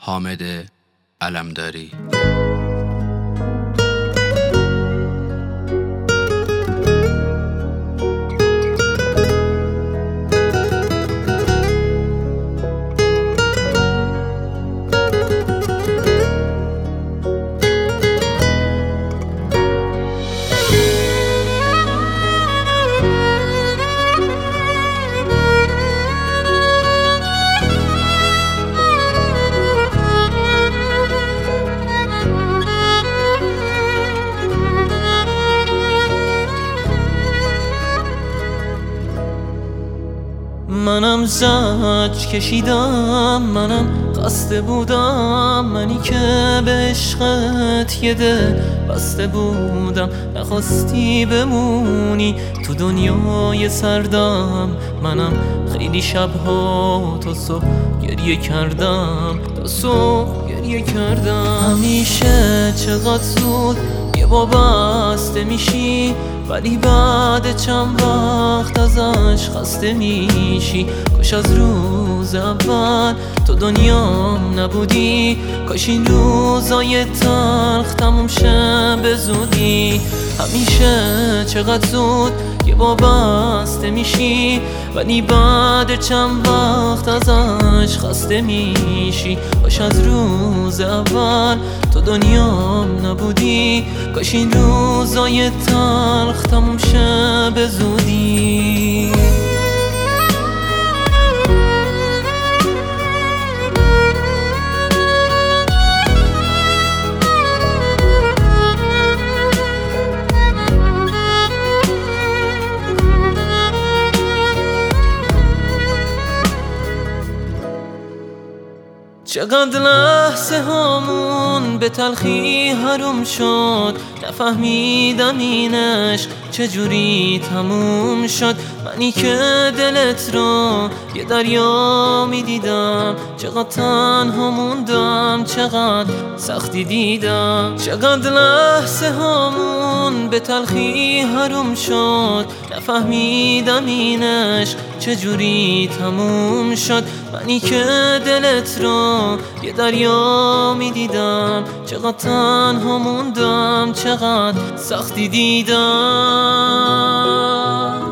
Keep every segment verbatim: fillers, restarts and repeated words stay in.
حامد علمداری. منم زج کشیدم، منم قصد بودم، منی که به عشقت یه دل بسته بودم. نخواستی بمونی تو دنیای سردم، منم خیلی شبها تا صبح گریه کردم، تا صبح گریه کردم. همیشه چقدر زود یه با بسته میشی، ولی بعد چند وقت ازش خسته میشی. کاش از روز اول تو دنیام نبودی، کاش این روزای تلخ تموم شه به زودی. همیشه چقدر زود یه با بسته میشی، ولی بعد چند وقت ازش خسته میشی. کاش از روز اول تو دنیام نبودی، کاش این روزای تلخ تموم شه به زودی. چقدر لحظه هامون به تلخی حروم شد، نفهمیدم اینش چجوری تموم شد. منی که دلت رو یه دریا میدیدم، چقدر تنها موندم، چقدر سختی دیدم. چقدر لحظه هامون به تلخی حروم شد، نفهمیدم اینش چجوری تموم شد. منی که دلت رو یه دریا میدیدم، چقدر تنها موندم، چقدر سختی دیدم.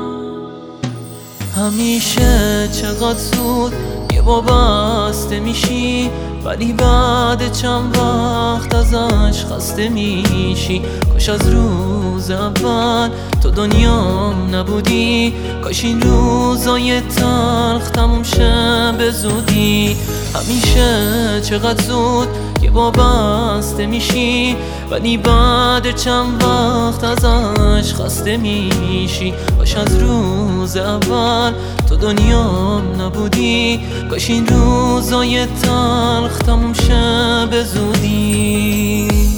همیشه چقدر زود یه با بسته میشی، ولی بعد چند وقت ازش خسته میشی. کاش از روز اول تو دنیام نبودی، کاش این روزای تلخ تموم شه به زودی. همیشه چقدر زود یه با بسته میشی، ولی بعد چند وقت ازش خسته میشی. کاش از روز اول تو دنیام نبودی، کاش این روزای تلخ تموم شه به زودی.